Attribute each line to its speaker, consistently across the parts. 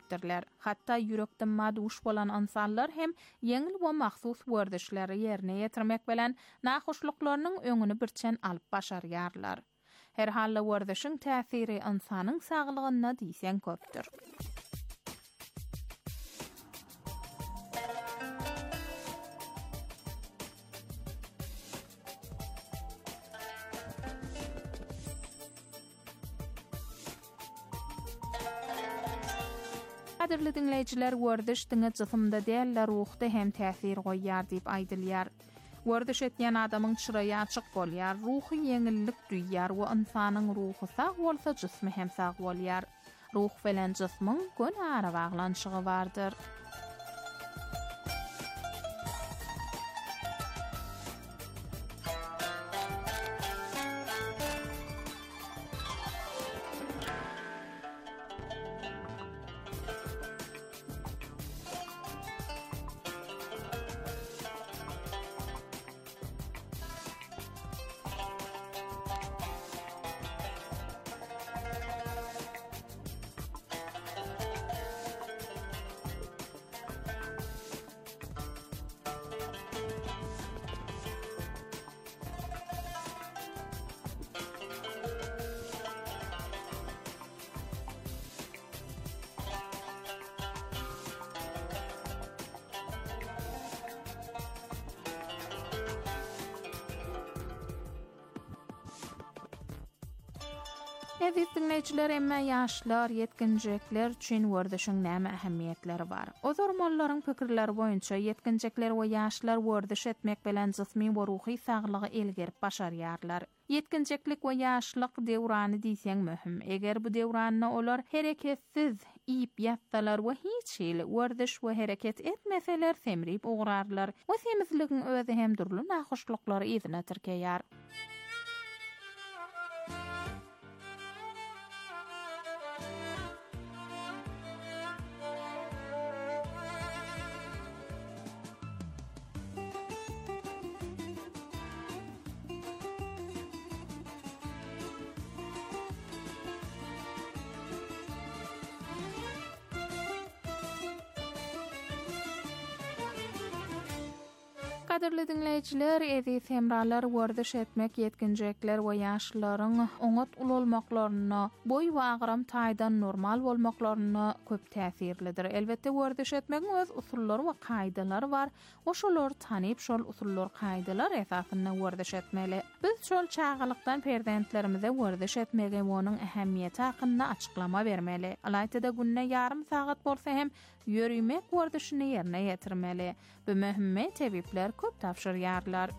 Speaker 1: etdirler. Hatta yürekden maduş bolan insanlar hem yeňil we mahsus werdişleri ýerine ýetirmek bilen nahoşluklarynyň öňüni birçen alyp başarýarlar. Her halla werdişiň täsiri insanyň saglygyna diýsen köpdir. Qadirli dinleyijiler, werdiş diňe jysmda däl, ruhda hem täsir goýýar diýip aýdylýar. Werdiş etýän adamyň çyraýy açyk bolýar, ruhy ýeňillik duýýar we insanyň ruhy sag bolsa jysmy hem sag bolýar. Ruh bilen jysmyň gün ara baglanşygy bardyr. Aziz dinleyijiler, emma ýaşlar, yetkinjekler üçin werdişiň näme ähemmiýetleri bar? O zormanlaryň pikirleri boýunça yetkinjekler we ýaşlar werdiş etmek bilen jysmy we ruhy saglygy elgerip başarýarlar. Yetkinjeklik we ýaşlyk döwrany diýseň möhüm. Eger bu döwranyny olar hereketsiz iýip ýatsalar we hiç hili werdiş we hereket etmeseler semrip ugrarlar. We semizligiň özi hem durly nahoşlyklary ýerine tirkeýär. Qadirli dinleyijiler, eziz hemralar, werdiş etmek yetkinjekler we ýaşlaryň oňat ululmaklaryna, boý we agram taýdan normal bolmaklaryna köp täsirlidir. Elbetde werdiş etmegiň öz usullary we kaýdalary bar. Oşolary tanyp şol usullar, kaýdalar esasyna werdiş etmeli. Biz şol çağalykdan perzentlerimize werdiş etmegi we onuň ähemmiýeti hakynda açyklama bermeli. Alaytyda günne ýarym sagat bolsa hem ýörümek werdişini ýerine ýetirmeli. Bu möhüm tebipler köp tapşyrýarlar.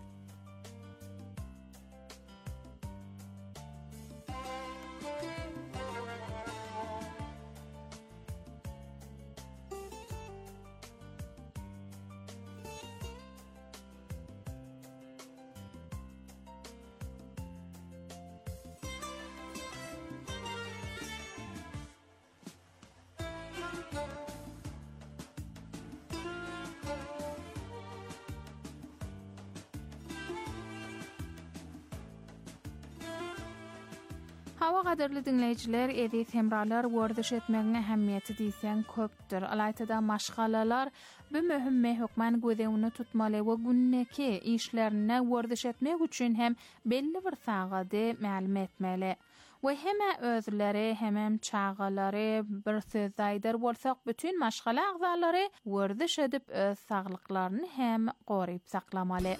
Speaker 1: Hawa qadirli dinleyijiler, eziz hemralar, werdiş etmegiň ähemmiýeti diýsen köpdir. Alaytyda maşgalalar bu möhüm hökmen gözegini tutmaly we günneki işlerine werdiş etmek üçin hem belli bir sagady ma'lum etmeli. We heme özleri hemem çağalary bir söz aýdyr bolsak, bütün maşgala agzalary werdiş edip öz saglyklaryny hem goryp saklamaly.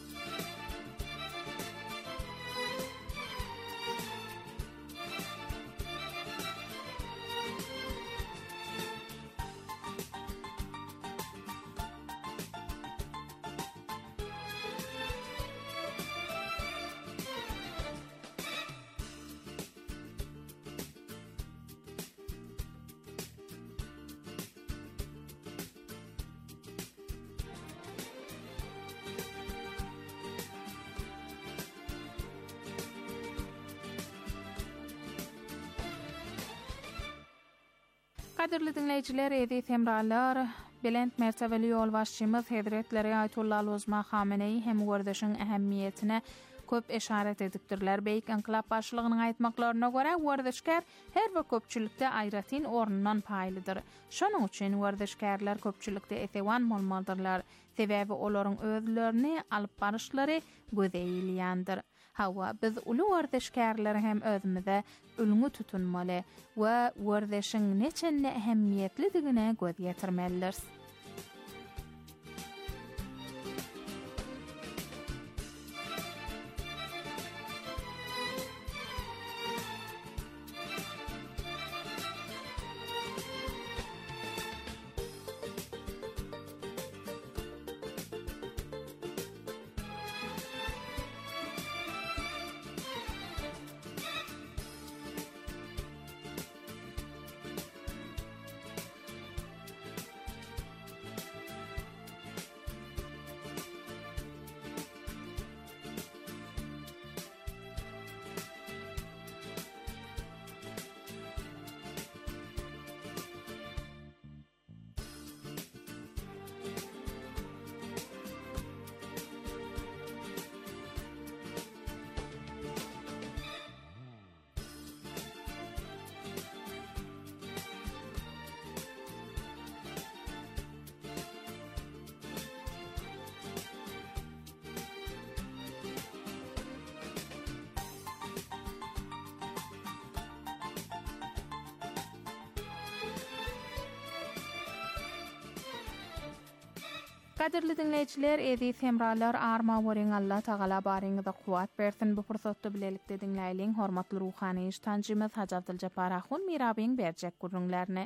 Speaker 1: Qadirli dinleyijiler, eziz hemralar, Belent mertebeli ýolbaşçymyz Hazretleri Ayetullah Uzma Hamenei hem werdişiň ähemmiýetine köp eşaret edipdirler. Beýik inqilab başlygynyň aýtmaklaryna görä werdişkär her we köpçülikde aýratyn ornundan paýlydyr. Şonuň üçin werdişkärler köpçülikde etewan bolmaldyrlar. Sebäbi olaryň özlerini alyp barışlary gözeýilýändir. Hawa biz uly werdişkärler hem özümize ölüňi tutunmaly we werdişiň neçenli ähemmiýetlidigine göz ýetirmelidir. Kadirli dinleyijiler, edi semralar arma wering Allah Taala baryňyza kuwat bersin. Bu pursatda bilelikde dinläýilen hormatly ruhany iştancymyz Haji Abduljabbar Ahun mirabiň berjek gurrunlaryny.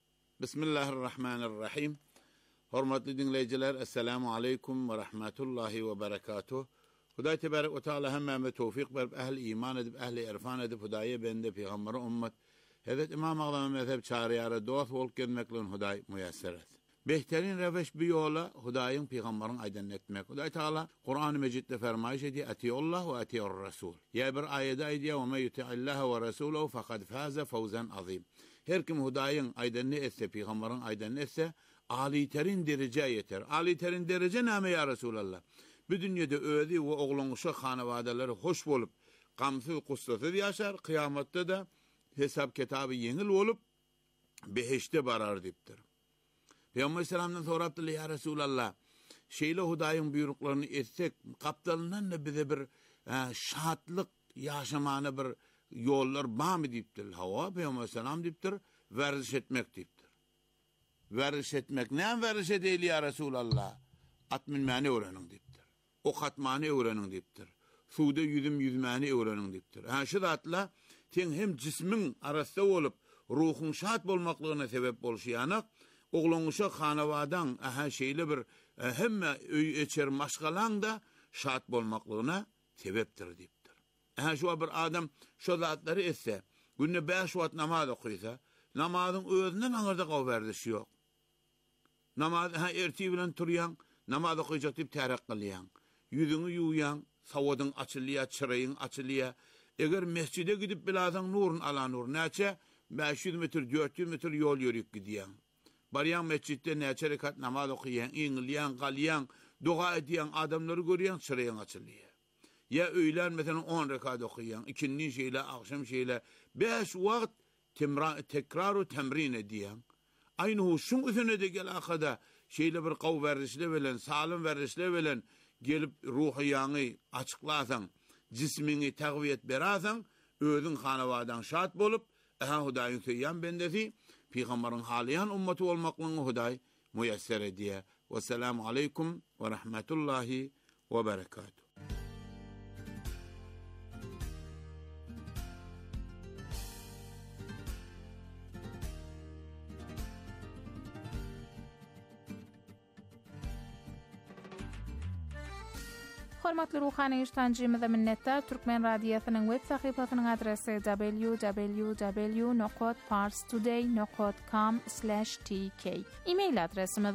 Speaker 2: Bismillahirrahmanirrahim. Hormatly dinleyijiler, assalamu aleykum we rahmetullahi we berekatuh. Hudaý tebarek we taala hemme tawfik berip ehli iman edip ehli irfan edip Hudaýa bende peýgamberi ummet Hazrat İmam Agzam mezhep çaryary dost bolup gelmeklen Hudaý muyassar et. Behterin reveş bir yola Hudaýyň peýgamberin aýdan etmek. Hudaý Taala Qur'an-ı Mecitde fermaýş edýär: "Atiullah we atiur rasul." Ya bir aýada aýdýar: "Wa men yuti'illaha we rasulahu faqad faza fawzan azim." Her kim Hudaýyň aýdan etse, peýgamberin aýdan etse, aliterin derece yeter. Aliterin derece näme ya Resulallah? Bu dünýede özi we oglanşy hanawadaları hoş bolup, gamsy gussaty ýaşar, kıyamatda da hesap kitaby ýeňil bolup beheşte barar dipdir. Peygamber selamdan sorapdylar: "Ya Resulallah, şeýle Hudaýyň buýruklaryny etsek, kapdalyndan da bize bir şatlyk ýaşamany bir ýollar barmy?" diýipdir. Hawa Peygamber selam diýipdir: "Werdiş etmek" diýipdir. Werdiş etmek näme werdiş edýär ya Resulallah? At minmäni öwrenin diýipdir. Ok atmany öwrenin diýipdir. Suwda yüzmäni öwrenin diýipdir. Ha şu zatla teň hem jismiň arasynda bolup, ruhyň şat bolmaklygyna sebep bolşýanak, oglanşy hanawadan şeýle bir hemme öý içer maşgalaň da şat bolmaklygyna sebepdir diýipdir. Şu bir adam şu zatlary etse, günde 5 wagt namaz okuysa, namazyň özünden aňarda gowberdiş ýok. Namaz erti bilen turýan, namaz okuyjak diýip tärak qilýan. Yüzüňi ýuýan, sawadyň açylýar, çyraýyň açylýar. Eger mescide gidip bilasaň nurun alan nur näçe 500 metr, 400 metr ýol ýörüp gidýän. Baryan mescitte näçe rekat namaz okuyan, iňilýän, galýan, dua edýän adamlary görýän, çyraýyň açylýar. Ya öýler mesela 10 rekat okuyan, ikindi şeýle, akşam şeýle 5 wagt tekrar we temrin edýän. Aýny şuň üzerine de gelakada şeýle bir gaw berdişle bilen, salim berdişle bilen gelip ruhyany açyklasaň, jismiňi tagwiyet berasaň, özüň hanawadan şat bolup, Hudaýyň söýýän bendesi, peýgamberiň halyan ummety bolmaklygyny Hudaý muyassar edýär. Wassalamu aleykum we rahmetullahi we berekatuh.
Speaker 1: Hormatly ruhany iştancymyza minnettar. Türkmen radiosynyň web sahypasynyň adresi www.parstoday.com/tk. E-mail adresimiz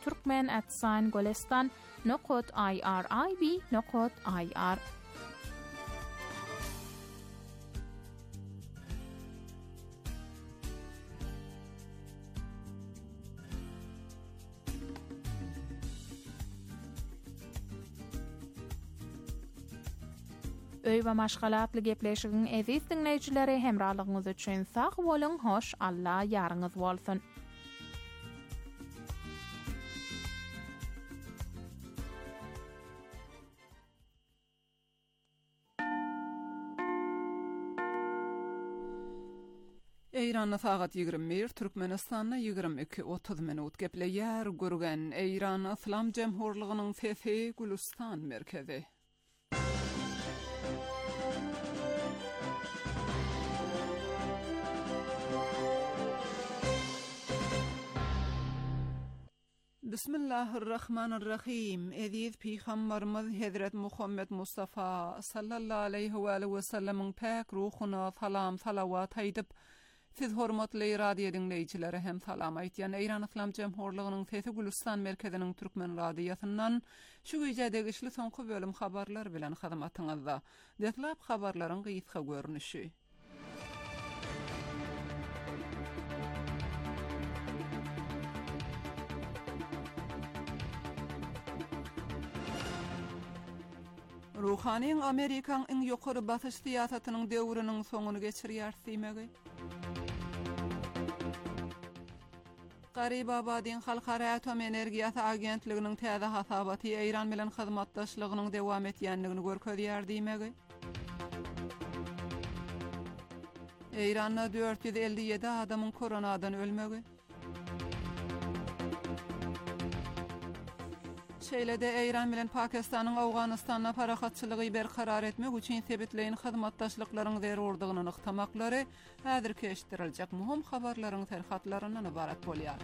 Speaker 1: radioturkmen@golestan.irib.ir. Öý we maşgalatly gepleşigiň eziz dinleýijileri hemralygyňyz üçin sag bolyň, hoş, Allah ýarňyz bolsun.
Speaker 3: Eýranda sagat 21, Türkmenistanda 22:30 minut gepleýär gürgen Eýran Islam Jemhurlygynyň sesi Gülistan merkezi. Bismillahirrahmanirrahim. Ediz Peygamberimiz Hazret Muhammed Mustafa sallallahu aleyhi ve sellem'in pak ruhuna salam salawat aýdyp, siz hormatly radio dinleýijileri hem salam aýtýan Eýran Islam Jemhurlygynyň sesi Gülistan merkeziniň türkmen radiosynyň şu güýjede işli soňky bölüm habarlar bilen hyzmatyňyzda. Detlap habarlaryň gysga görnüşi. Ruhaniň Amerikaň iň ýokary basyş siýasatynyň döwrüniň soňuny geçirýär diýmegi. Garib Abadin Halkara Atom Energiýasy Agentliginiň täze hasabaty Eýran bilen hyzmatdaşlygynyň dowam etýändigini görkezýär diýmegi. Eýranda 457 adamyň koronadan ölmegi. Şeýlede Eýran bilen Pakistanyň Awganystana parahatçylygy berkarar etmek üçin sebitleýin hyzmatdaşlyklaryň zerurdygyny ykdamaklary häzir keşdiriljek muhim habarlaryň terhatlaryndan ibarat bolýar.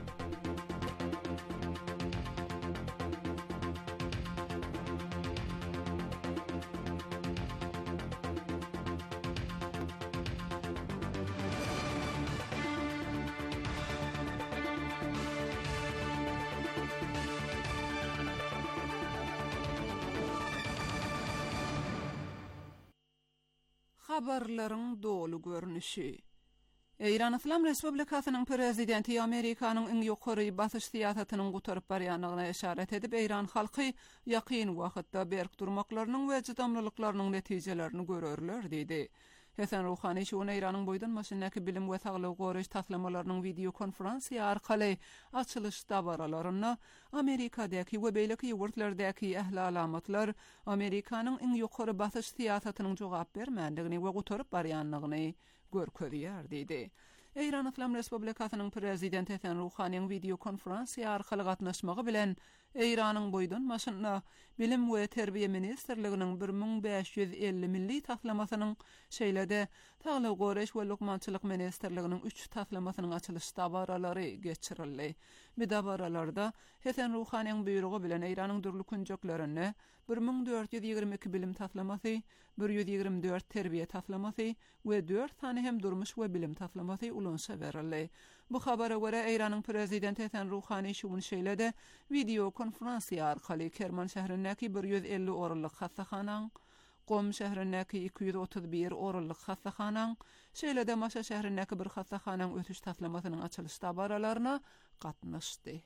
Speaker 3: Habarlaryň dolu görnüşi. Eýran Islam Respublikasynyň prezidenti Amerikanyň iň ýokary basyş siýasatynyň gutaryp barýanyna işaret edip, Eýran halky ýakyn wagtda berk durmaklarynyň we jydamlyklarynyň netijelerini görerler diýdi. Hasan Rouhani şu Eýranyň boýdan maşyndaky bilim we saglyk goraş taslamalarynyň video konferensiýa arkaly açylyş dabaralaryna Amerikadaky we beýleki ýurtlardaky ähli alamatlar Amerikanyň iň ýokary basyş siýasatynyň jogap bermändigini we gutaryp barýanlygyny görkezýär diýdi. Eýran Islam Respublikasynyň prezidenti Hasan Rouhanyň video konferensiýa arkaly gatnaşmagy bilen Eýranyň boýdan maşynda bilim we terbiýe ministrliginiň 1550 milli taslamasynyň şeýlede saglyk goraş we lukmançylyk ministrliginiň 3 taslamasynyň açylyş dabaralary geçirildi. Bu dabaralarda Hasan Rouhanyň buýrugy bilen Eýranyň dürli künjeklerini 1422 bilim taslamasy, 124 terbiýe taslamasy we 4 tane hem durmuş we bilim taslamasy ulanşa berildi. Bu habara görä Eýranyň prezidenti Hasan Rouhany şuň şeýlede video konferensiýa arkaly Kerman şäherindäki 150 orallyk hassahanaň, Qom şäherindäki 231 orallyk hassahanaň, şeýlede Maşa şäherindäki bir hassahanaň ötüş taslamasynyň açylyş dabaralaryna gatnaşdy.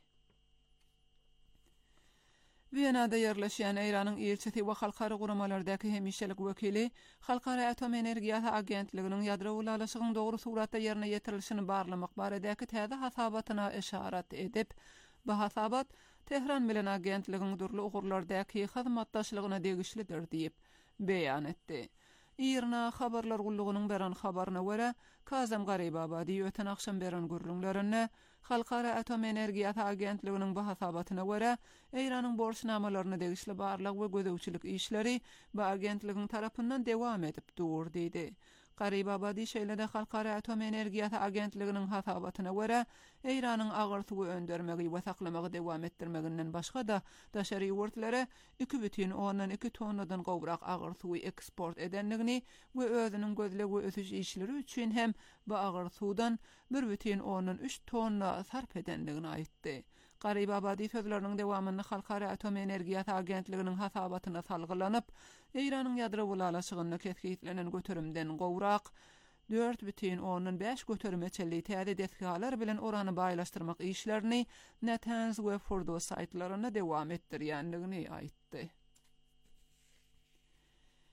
Speaker 3: Viyanada yerleşen Eýranyň elçisi we halkara guramalardaky hemişelik wekili Halkara Atom Energiýasy Agentliginiň ýadro ulaşygynyň dogry suratda ýerine ýetirilişini barlamak baradaky täze hasabatyna işaret edip, bu hasabat Tehran bilen agentligiň durly ugurlardaky hyzmatdaşlygyna degişlidir diýip beýan etdi. Irna habarlar gullugynyň beran habaryna görä, Kazam Garib Abadi öten akşam beran gürlüňlerine Halkara Atom Energiýasy Agentliginiň bu hasabatyna görä, Eýranyň borçnamalaryny degişli barlyk we gödäwçilik işleri bu agentligiň tarapyndan dowam edip dur diýdi. Garib Abadi şeýlede Halkara Atom Energiýasy Agentliginiň hasabatyna görä, Eýranyň agyr suwy öndermegi we saklamagy dowam etdirmeginden başga da daşary ýurtlara 2,2 tonnadan gowrak agyr suwy eksport edenligini we özüniň gözlegi ötüş işleri üçin hem bu agyr suwdan 1,3 tonna sarf edenligini aýtdy. Garib Abadi sözleriniň dowamyny Halkara Atom Energiýasy Agentliginiň hasabatyna salgylanyp, Eýranyň ýadro ulaşygyny kesgitlenen götürümden gowrak 4,5 götürme çelli täze desgalar bilen orany baýlaşdyrmak işlerini Natanz we Fordo saýtlaryna dowam etdirýändigini aýtdy.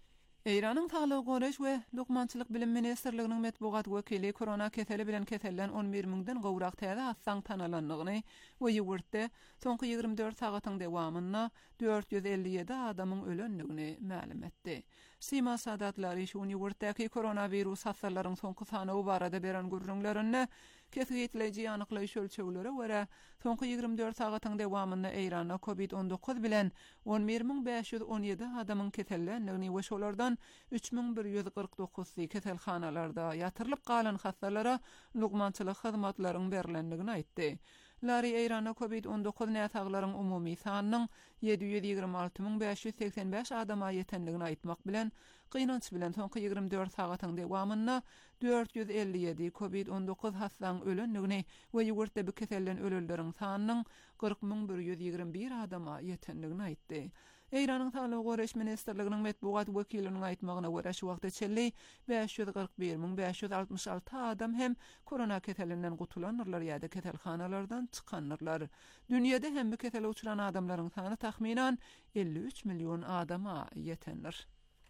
Speaker 3: Eýranyň Saglyk Goraş we Lukmançylyk bilim ministrliginiň medbugat wekili korona keseli bilen kesellen 11.000-den gowrak täze hassaň tanalanlygyny we ýurtda soňky 24 sagatyň dowamyna 457 adamyň ölenligini ma'lum etdi. Sima sadatlary şu ýurtdaky koronavirus hassallaryň soňky sany barada beren gürrüňlerini kesgitleji ýanyklaýyş ölçeglere görä soňky 24 sagatyň dowamyna Eýranda COVID-19 bilen 11.517 adamyň kesellenligini we şolardan 3.149 keselhanalarda ýatyrylyp galan hassalara lugmançylyk hyzmatlaryň berilendigini aýtdy. Lari Eýranda COVID-19 näsaglaryň umumy sanynyň 726.585 adama ýetenligini aýtmak bilen gynanç bilen soňky 24 sagatyň dowamyna 457 COVID-19 hassaň ölenligini we ýurtda bu kesellen ölülleriň sanynyň 40.121 adama ýetenligini aýtdy. Eýranyň Saglyk Goraş ministrliginiň medbugat wekiliniň aýtmagyna görä şu wagtda çelli 541.566 adam hem korona keselinden gutulanyrlar ýa-da keselhanalardan çykanyrlar. Dünýede hem bu kesele uçuran adamlaryň sany tahminan 53 milyon adama ýetenir.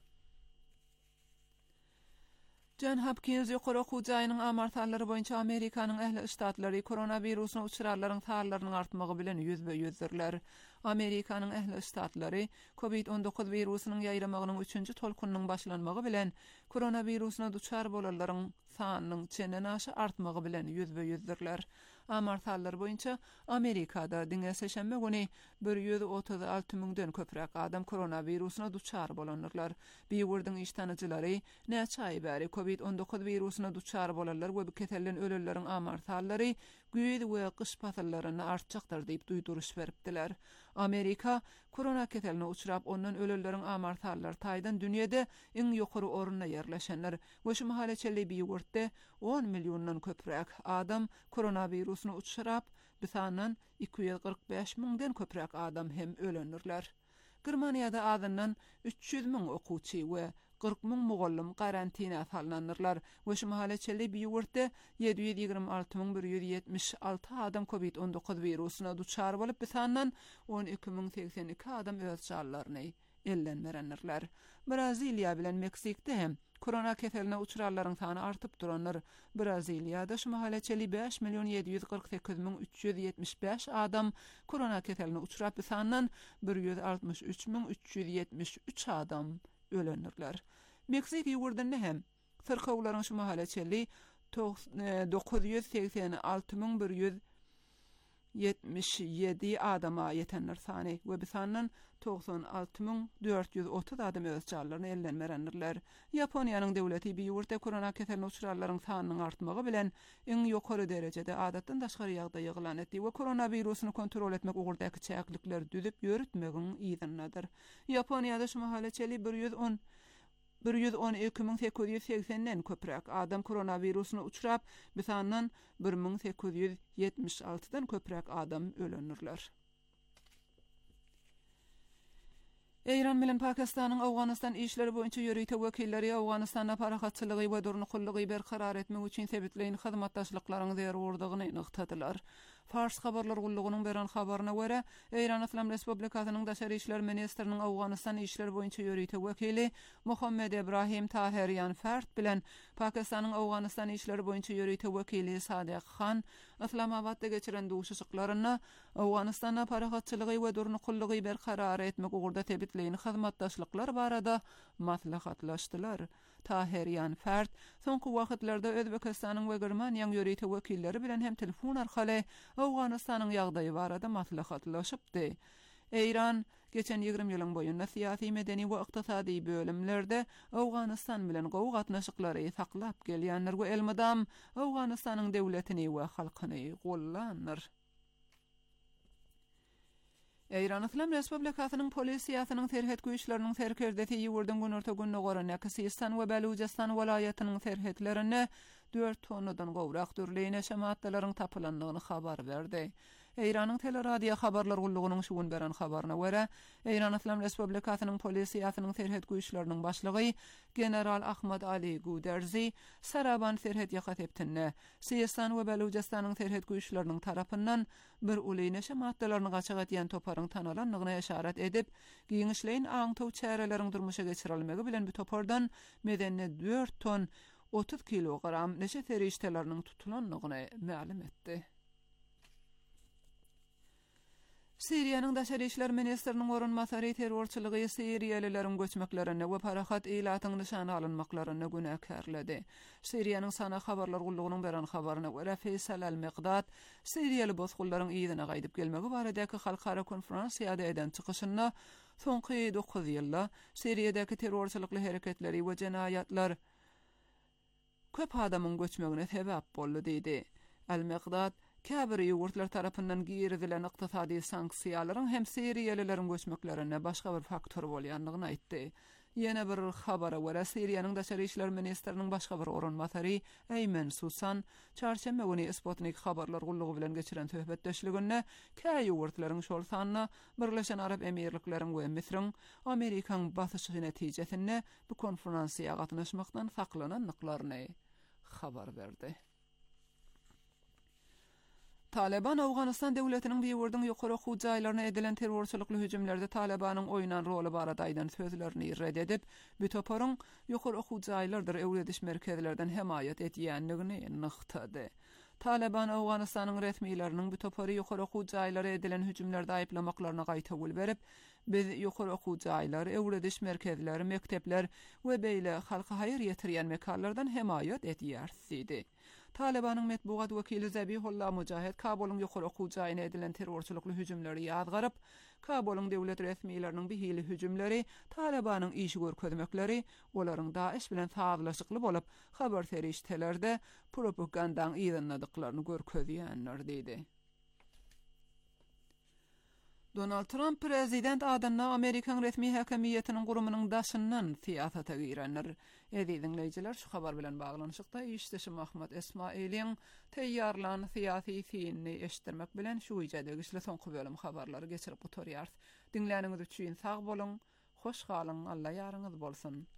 Speaker 3: John Hopkins ýokary okuw jaýynyň amartallary boýunça Amerikanyň ähli iştatlary koronawirusyna uçurarlaryň sanarynyň artmagy bilen ýüzbe-ýüzdirler. Amerikanyň ähli iştatlary COVID-19 wirusynyň ýaýramagynyň 3-nji tolkunynyň başlanmagy bilen koronawirusyna duçar bolanlaryň sanynyň çenden aşy artmagy bilen ýüzbe-ýüzdirler. Amartallar boýunça Amerikada diňe seşembe güni 136.000-den köprek adam koronawirusyna duçar bolanyrlar. Biýurdyň iştanyjylary näçe aý bäri COVID-19 wirusyna duçar bolanlar we bu kesellen ölülleriň amartallary güýde we gyş pasallaryny artjakdyr diýip duýduruş beripdiler. Amerika korona keseline uçurap ondan ölülleriň amartallar taýdan dünýede iň ýokary orunda ýerleşenler we şu mahallaçely biýurtda 10 milyondan köprek adam koronawirusyna uçurap bu sanyň 245.000-den köprek adam hem ölenirler. Germaniýada adından 300.000 okuwçy we 40.000 mugallim karantina salananlar we şu mahallaçely biýurtda 726.176 adam COVID-19 wirusyna duçar bolup bu sanyň 12.082 adam öz çallaryny ellenmerenler. Braziliýa bilen Meksikde hem korona keseline uçurarlaryň sany artyp duranlar. Braziliýada şu mahallaçely 5.748.375 adam korona keseline uçurap bu sanyň 163.373 adam ölenirler. Meksik ýurdunda hem sırkawlaryň şu mahallaçely 986.177 adama ýetenler sany we bu sanyň 96.430 adam öz çallaryny ellenmerenler. Yaponiýanyň döwleti biýurtda korona keseline uçurarlaryň sanynyň artmagy bilen iň ýokary derejede adatdan daşgary ýagdaý ýygylan etdi we koronawirusyny kontrol etmek ugurdaky çäklikler düzüp ýöretmegiň ýygynadyr. Yaponiýada şu mahallaçely 112.880-den köprek adam koronawirusyna uçurap, bu sanyň 1.876-dan köprek adam ölenirler. Eýran bilen Pakistanyň Awganystan işleri boýunça ýörüýte wekilleri Awganystanda parahatçylygy we durnukullygy berkarar etmek üçin sebitleýin hyzmatdaşlyklaryň zerurdygyny nyktadylar. Fars habarlar gullugynyň beren habaryna görä, Eýran Islam Respublikasynyň daşary işler ministriniň Awganystan işleri boýunça ýörüýte wekili Muhammed Ibrahim Tahiryan Fert bilen Pakistanyň Awganystan işleri boýunça ýörüýte wekili Sadiq Khan Islamabadda geçiren duşuşyklaryna Awganystanda parahatçylygy we durnukullygy berkarar etmek ugurda sebitleýin hyzmatdaşlyklar barada maslahatlaşdylar. Tahiryan Fert soňky wagtlarda Özbekistanyň we Germaniýanyň ýörüýte wekilleri bilen hem telefon arkaly Awganystanyň ýagdaýy barada maslahatlaşypdy. Eýran geçen 20 ýylyň boýunça syýasy, medeni we ykdysady bölimlerde Awganystan bilen gowy gatnaşyklary saklap gelýänler we elmadam Awganystanyň döwletini we halkyny gollanýar. Eýran Islam Respublikasynyň polisiýasynyň serhet güýçleriniň serkerdeti ýurdun günorta günne gorany Kisistan we Baluchistan welaýatynyň serhetlerine 4 tonnadan gowrak dürleýine şemaatlaryň tapylandygyny habar berdi. Eýranyň teleradio habarlar gullugynyň şuwun beren habaryna görä, Eýran Islam Respublikasynyň polisiýasynyň serhet güýçleriniň başlygy general Ahmad Ali Guderzi Saraban serhet ýakateptinne Siyistan we Belujistanyň serhet güýçleriniň tarapyndan bir uly neşe maddalaryny gaçak etýän toparyň tanalanlygyna işaret edip, giňişleýin aňtaw çäreleriň durmuşa geçirilmegi bilen bu topardan medenne 4 ton 30 kilogram neşe terişteleriniň tutulanlygyny ma'lum etdi. Siriýanyň daşary işler ministriniň orunmasary terrorçylygy Siriýalyleriň göçmeklerine we parahat ilatyň nişany alynmaklaryna günäkärledi. Siriýanyň sana habarlar gullugynyň beren habaryna görä Faysal al-Miqdad Siriýaly bozgullaryň ýygyna gaýdyp gelmegi baradaky halkara konferensiýada eden çykyşynda soňky 9 ýylda Siriýadäki terrorçylykly hereketleri we jenaýatlar köp adamyň göçmegine sebäp boldy diýdi. Al-Miqdad käbir ýurtlar tarapyndan giridilen ykdysady sanksiýalaryň hem Siriýalylaryň göçmeklerine başga bir faktor bolýanlygyny aýtdy. Ýene bir habara görä Siriýanyň daşary işler ministriniň başga bir orunmasary Eymen Susan çarşembe güni Sputnik habarlar gullugy bilen geçiren töhbetdeşliginde käý ýurtlaryň şol sanyna Birleşen Arap Emirlikleriň we Misriň Amerikaň basyşy netijesinde bu konferensiýa gatnaşmakdan saklananlyklaryny habar berdi. Taliban Awganystan döwletiniň biwirdiň ýokary okuw jaýlaryna edilen terrorçylykly hüjümlerde Talibanyň oýnan roli barada aýdan sözlerini red edip, bu toparyň ýokary okuw jaýlardyr öwrediş merkezlerden hemaýat etýänligini nykdady. Taliban Awganystanyň resmiýetleriniň bu topary ýokary okuw jaýlary edilen hüjümlerde aýplamaklaryna gaýta gul berip, biz ýokary okuw jaýlary, öwrediş merkezleri, mektepler we beýle halka haýyr ýetirýän mekanlardan hemaýat etýärsiz idi. Talibanyň metbuat wekili Zabihullah Mujahid Kabulyň ýokary okuw jaýyna edilen terrorçylykly hüjümleri ýazgaryp, Kabulyň döwlet resmiýetleriniň bihili hüjümleri Talibanyň işi görkezmekleri olaryň Daesh bilen saglaşykly bolup, habar teriştelerde propagandaň ýygynadyklaryny görkezýänler diýdi. Donald Trump prezident adına Amerikan resmi hakimiýetiniň gurumynyň daşyndan siýasata girenler. Dinleýijiler, şu habar bilen baglanyşykda işdeşim Ahmet Esmailiň teýýarlan siýasy fiýinni eşitdirmek bilen şu ýerde güçli soňky bölüm habarlary geçirip oturýar. Dinläniňiz üçin sag bolun, hoş galyň, Allah ýaryňyz bolsun.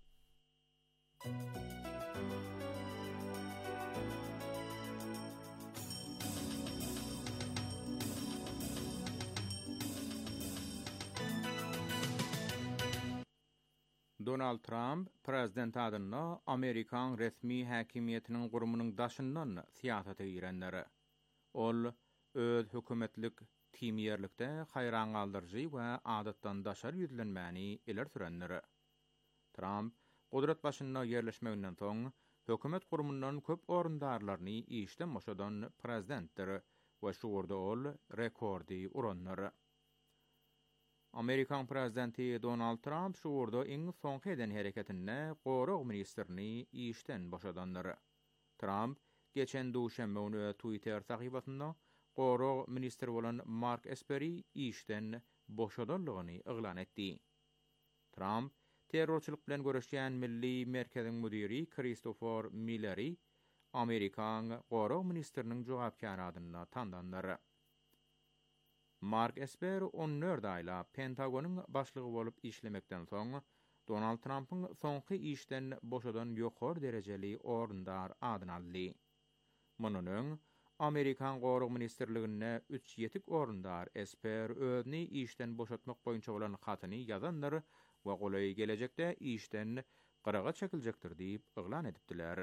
Speaker 4: Donald Trump prezident adyna Amerikan resmi hakimiýetiniň gurumynyň daşyndan siýasata girenleri. Ol öz hökümetlik timýerlikde haýran galdyrjy we adatdan daşar ýüzlenmäni eler sürenleri. Trump gudrat başyna ýerleşmeginden soň hökümet gurumundan köp orundarlaryny işden boşadan prezidentdir we şu wurda ol rekordy uranlar. Amerikan prezidenti Donald Trump şu wurda iň soňky eden hereketinde gorog ministrini işden boşadanlar. Trump geçen duşanbe günü Twitter sahypasynda gorog minister bolan Mark Esper işden boşadanlygyny eglan etdi. Trump terrorçylyk bilen görüşýän Milli Merkeziň müdiri Christopher Miller'i Amerikan gorog ministeriniň jogapkary adyna tandanlar. Mark Esper 14 aýla Pentagonyň başlygy bolup işlemekden soň Donald Trump'yň soňky işden boşadan ýokary derejeli orundar adyny aldy. Munyň Amerikan gorug ministerligine 3 ýetik orundar Esper özüni işden boşatmak boýunça bolan hatyny ýazanlar we golay gelecekde işden gyraga çekiljekdir diýip eglan edipdiler.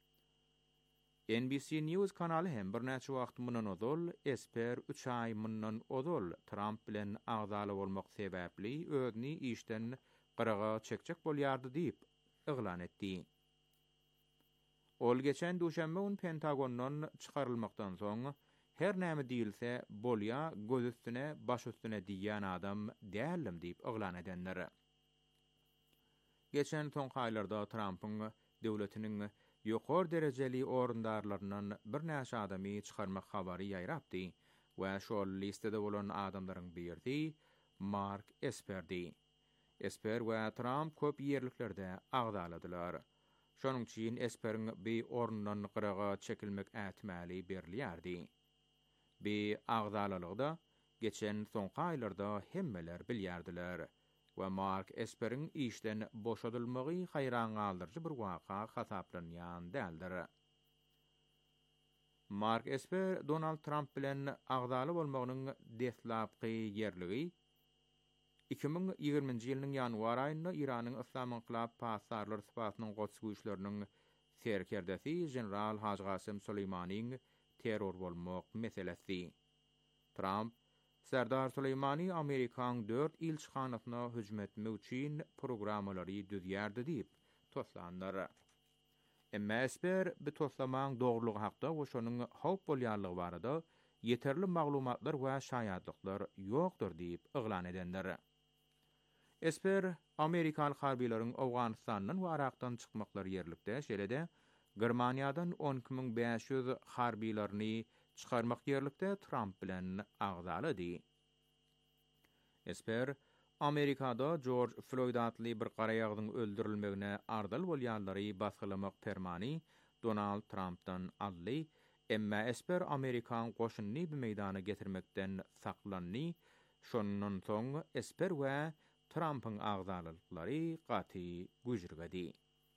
Speaker 4: NBC News kanaly hem bir näçe wagt mundan odol Esper 3 ay mundan odol Trump bilen agzaly bolmak sebäpli özüni işden gyraga çekjek bolýardy diýip eglan etdi. Ol geçen duşanbe gün Pentagondan çykarylmakdan soň her näme diýilse bolýa göz üstüne baş üstüne diýen adam dälim diýip eglan edenler. Geçen soňky aýlarda Trump'yň döwletiniň ýokary derejeli orundarlarynyň bir näçe adamy çykarmak habary ýaýrapdy we şol listede bolan adamlaryň biri Mark Esperdi. Esper we Trump köp ýerliklerde agdaladylar. Şonuň üçin Esper'iň bir orundan gyraga çekilmek ätmäli berilýärdi. Bi agzalylygda geçen soňky aýlarda hemmeler bilýärdiler we Mark Esperin işden boşadylmagy haýran galdyrjy bir waka hasaplanýan däldir. Mark Esper Donald Trump bilen agzaly bolmagynyň deslapky ýerligi 2020-nji ýylyň ýanwar aýynda Iranyň Islam Inqilab Pasarlar Spatynyň goçguşlarynyň serkerdesi General Hacı Qasem Süleymanyň terror bolmak meselesi. Trump Serdar Süleymani Amerikan 4 ilçhanasyna hüjüm etmek üçin programmalary düzýärdi diýip toslandyr. Emma Esper bu toslamaň dogrulygy hakda we şonuň howp bolýanlygy barada yeterli maglumatlar we şaýatlyklar ýokdur diýip yglan edenler. Esper Amerikan harbiýlaryň Awganistanyň we Irakdan çykmaklary ýerlikde şeýlede Germaniýadan 12500 harbiýlaryny çykarmak ýerlikde Trump bilen agzalydy. Esper Amerikada George Floyd adly bir garaýagdyň öldürilmegine ardal bolýanlary basgylamak fermany Donald Trump'dan aldy. Emma Esper Amerikan goşunyny bu meýdana getirmekden saklandy. Şondan soň Esper we Trump'ın agzalylykları gaty güjürgedi.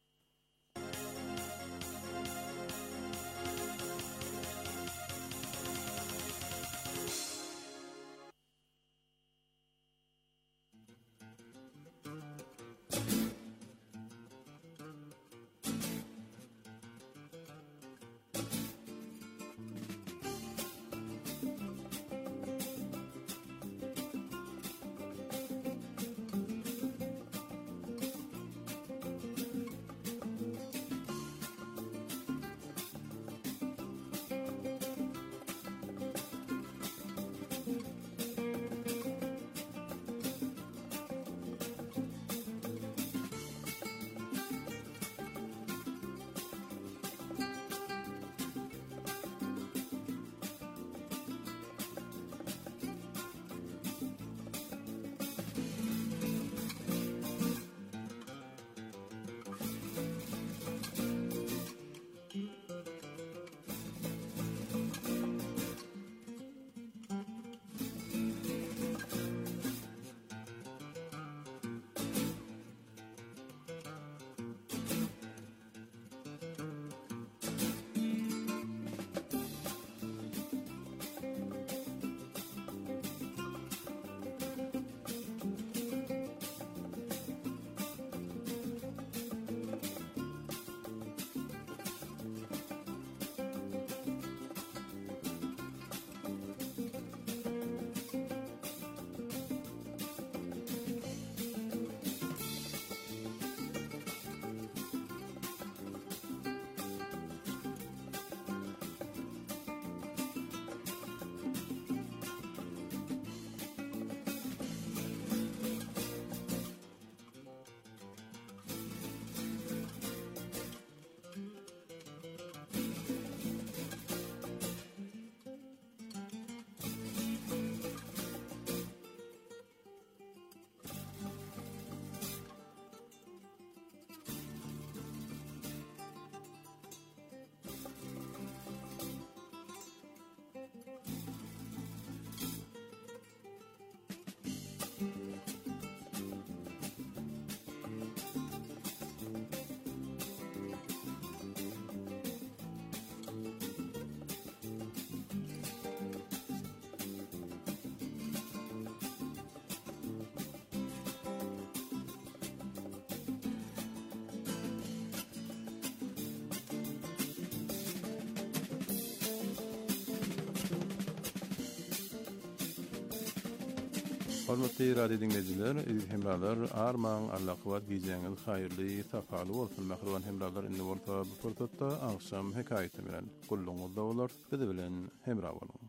Speaker 5: Hormatly radio dinleyijiler, hemralar, arman, allaqwat giýjeňiz haýyrly, safaly bolsun. Mähruban hemralar indi bolsa bu pursatda akşam hekaýeti bilen gulluňyzda bolar. Bizi bilen hemra bolun.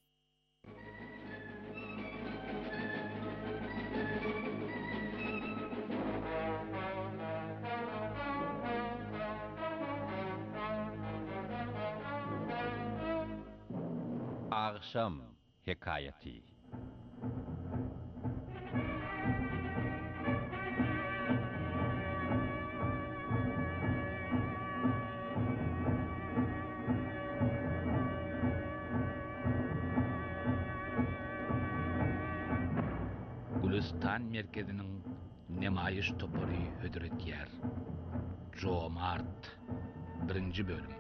Speaker 6: Akşam hekaýeti.
Speaker 7: Türkistan merkezinin nemayiş topori hödretyer. Joe Mart 1. bölüm.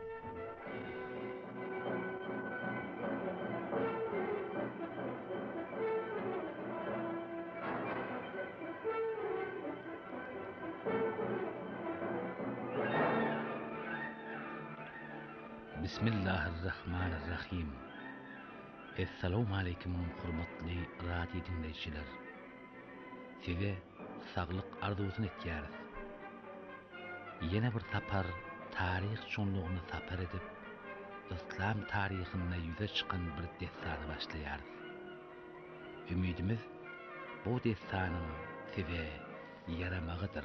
Speaker 7: Bismillahirrahmanirrahim. Assalamu alaykum hurmatly radio dinleyijiler. Size sağlık arzuwusyny etýäris. Yine bir sapar tarih çonluğunu sapar edip İslam tarihinde yüze çıkan bir destanı başlayarız. Ümidimiz bu destanın size yaramağıdır.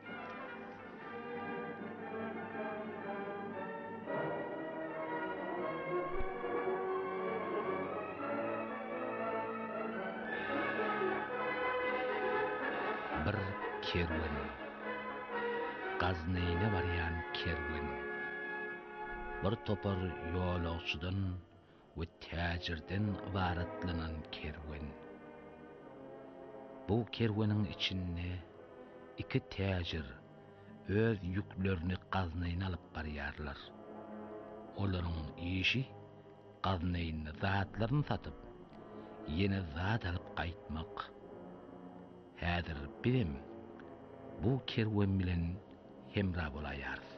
Speaker 7: Bir kerwen, Gazneyne barayan kerwen, bir topar yolagçydan we täjirden ibaratlanan kerwen. Bu kerwenin içinde iki täjir öz yüklerini Gazneyne alıp barýarlar. Olaryň işi Gazneyne zatlaryny satyp, yine zat alıp gaýtmak. Häzir bilim bu kerwen bilen hemra bolaýarys.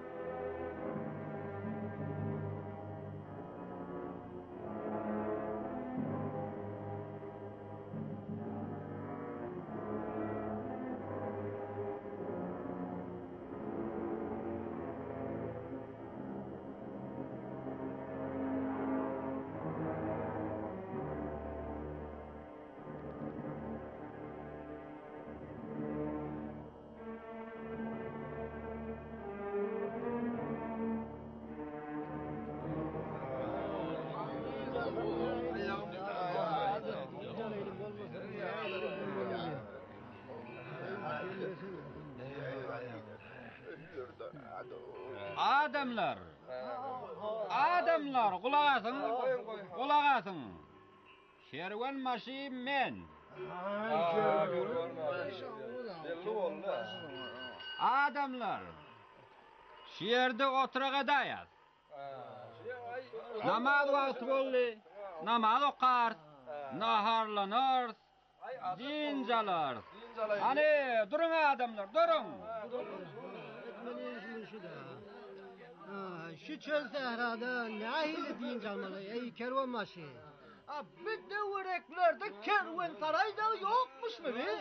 Speaker 7: Adamlar, kulak asın. Kerwen maşy men. Adamlar, şerde oturagadaýar. Namaz wagty boldy, namaz okar, naharlanar, din jalar. Hani durun adamlar, durun.
Speaker 8: Şu çöl sahrada nahili din calmalı ey kervan maşı. Bir de öreklerde kervan sarayda yokmuş mu be?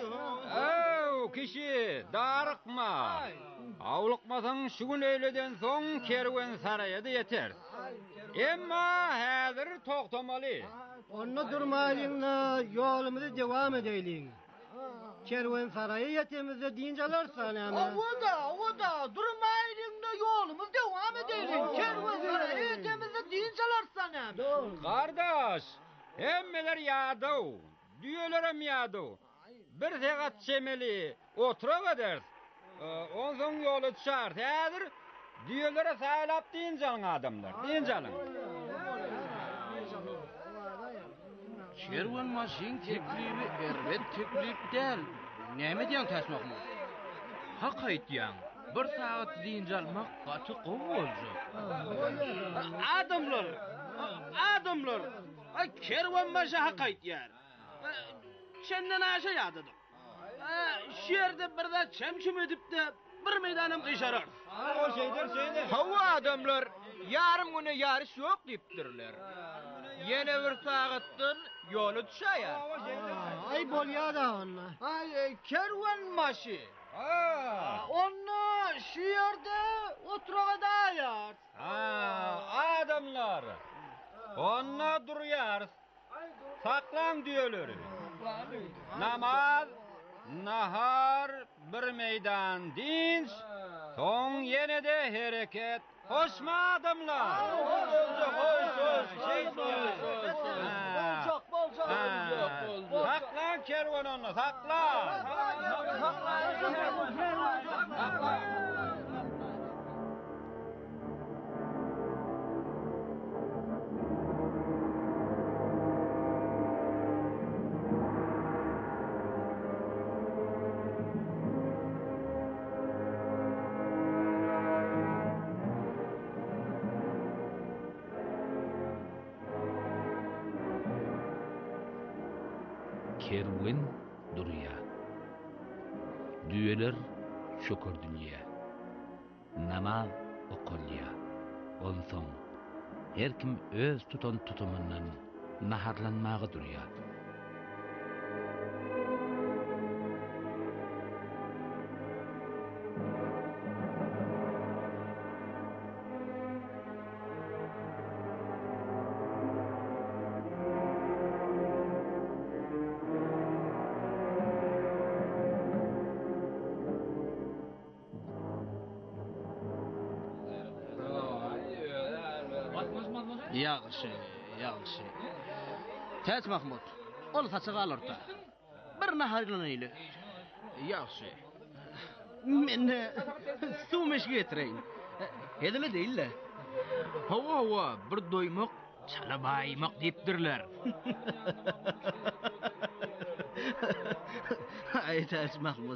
Speaker 7: Kişi darıkma. Avlıkmasan şu gün öğleden son kervan saraya da yeter. Emma hazır toktamalı.
Speaker 8: Onu durmayınla yolumuzu devam edelim. Kervan sarayı yetemizde dincalar sanama. O da durmayınla yolumuz devam edelim. Kervan sarayı yetemizde dincalar sanama.
Speaker 7: Kardeş, hemmeler yağdı, düğülerim yağdı. Bir segat çemeli otura ederiz. Ondan yolu çağır, hazır düğülere sayılap dincalan adamlar, dincalan.
Speaker 9: Kervan maşyn teklibi elbet teklip del. Näme diýen täsmak mı? Hak aýtýan. Bir saat dinjalmak gaty gow boljak.
Speaker 10: Adamlar. Kervan maşy hak aýtýar. Çenden aşa ýadydy. Şerde birde çemçim edipde bir meydanım gışarar.
Speaker 9: O şeydir.
Speaker 10: Hawa adamlar yarım güne yarış yok dipdirler. Yine bir saatdan yolu düşäýär.
Speaker 8: Ay bolýa da onna.
Speaker 10: Kervan maşy. Onu şu yerde oturagadyar.
Speaker 7: Adamlar. Onna durýar. Saklan diýerler. Namaz, nahar, bir meydan dinç, soň ýene de hereket. Hoşma adamlar. Saklan kervanını, saklan.
Speaker 11: kerwen durya. Düyeler şokur dünya. Namaz okulya. Onson her kim öz tutan tutumundan naharlanmağı durya.
Speaker 9: Yaxşı. Təç Mahmud, ol saçığı alırdı. Bir naharlan eyle. Yaxşı. Men su meş getireyim. Hedile değil de. Hava, bir doymak, çala baymak deyipdirler. Ay Təç Mahmud,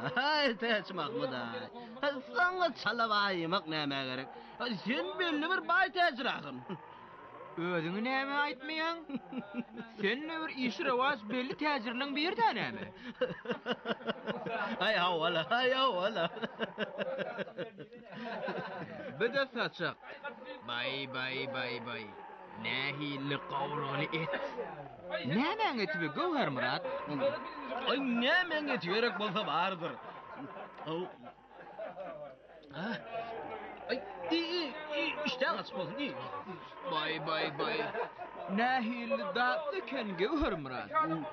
Speaker 9: sana çala baymak näme gerek? Sen belli bir bay təcrahın. Özüňi näme aýtmaýan? Sen bir iş rewaj belli täjirliň bir tanämi? Ay hawala. Bide saçak. Bay. Nähili gowruny et. Nämen etbi Gowher Murat? Ay nämen et gerek bolsa bardyr. Ay, işte aç bolsun. Bay. Nähili datly ken Gowher Murat?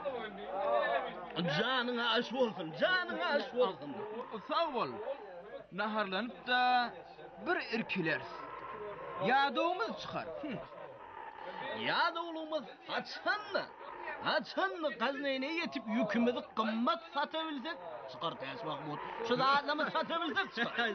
Speaker 9: Janyňa aş bolsun. Sağ ol. Naharlanyp da bir irkiler. Ýadawymyz çykar. Ýadawlymyz Haçanny gaznayna yetip ýükümüzi gymmat satabilsek çykar Täç Mahmud. Şu zatlamy satabilsek çykar.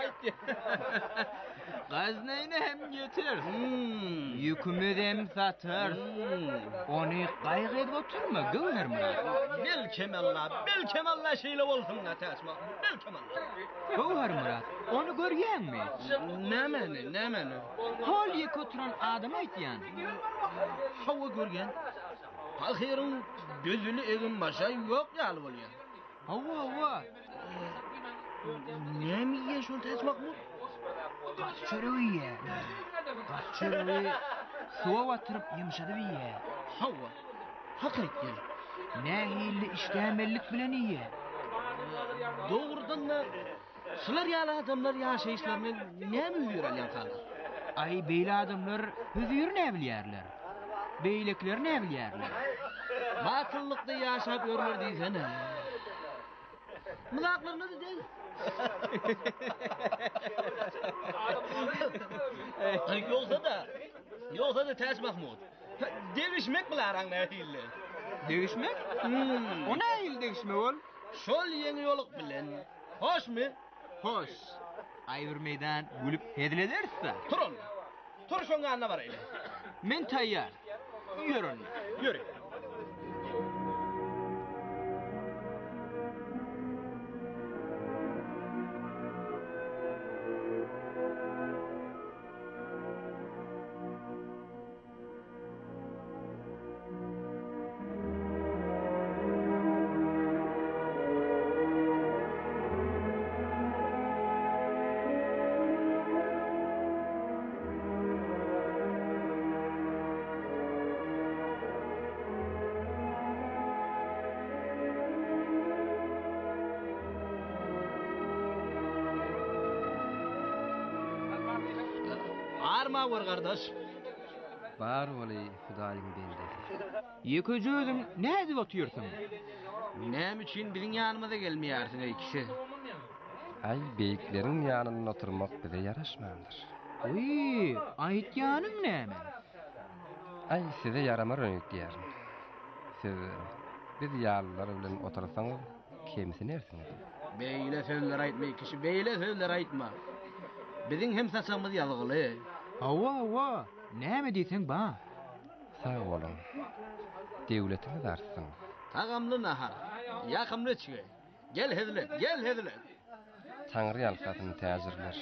Speaker 9: Gaznayna hem yeter. Ýükümüzi hem satar. Ony gaýgy edip oturma Gowher Murat. Belkemalla şeýle bolsun Täç Mahmud. Belkemalla. Gowher Murat, onu görýänmi? Nämeni? Hal ýek oturan adam aýtýan. Hawa görgen. Ahirun gözünü egin başa yok ýaly bolýar. Hawa. Näme ýe şol Täç Mahmud? Gaç çöreği. Suwa watyryp ýumşady ýe. Hawa. Hakykatda. Nähili işlämellik bilen ýe. Dogrudan da şular ýaly adamlar ýaşaýyşlaryny näme ýürelýän halar? Ay beýle adamlar hüzür näbilýärler. Beýlekler näbilýärler. Batyllykda ýaşap ýörler diýsene. Mylaklarna da değil. Yoksa da Täç Mahmud. Degişmek bilaran nähili. Degişmek? O nähili degişmek ol? Şol ýeňi ýoluk bilen. Hoşmy? Hoş. Aýbyr meýdan gülüp hedilerse. Tur şoňa anna baraýly. Men taýýar. Ýöre. Arma var kardeş.
Speaker 12: Bar oly Hudaýyň belde.
Speaker 9: Ýekejözüň näde oturýarsyň? Näme üçin biziň ýanymyza gelmeýärsiň ey kişi?
Speaker 12: Ay beýikleriň ýanynda oturmak bize ýaraşmandyr.
Speaker 9: Uy, aýtýanyň näme?
Speaker 12: Ay size yaramar öňükdiýär. Siz biz ýalylar bilen otursaňyz kemsinersiňiz.
Speaker 9: Beýle sözler aýtma kişi, beýle sözler aýtma. Biziň hem saçamyz ýalgyly. Hawa, näme diýsen ba?
Speaker 12: Sağ bolun. Dewletimiz artsyň.
Speaker 9: Tagamly nahar. Ýakymly çygy. Gel hedilet.
Speaker 12: Taňry ýalkatyn täjirler.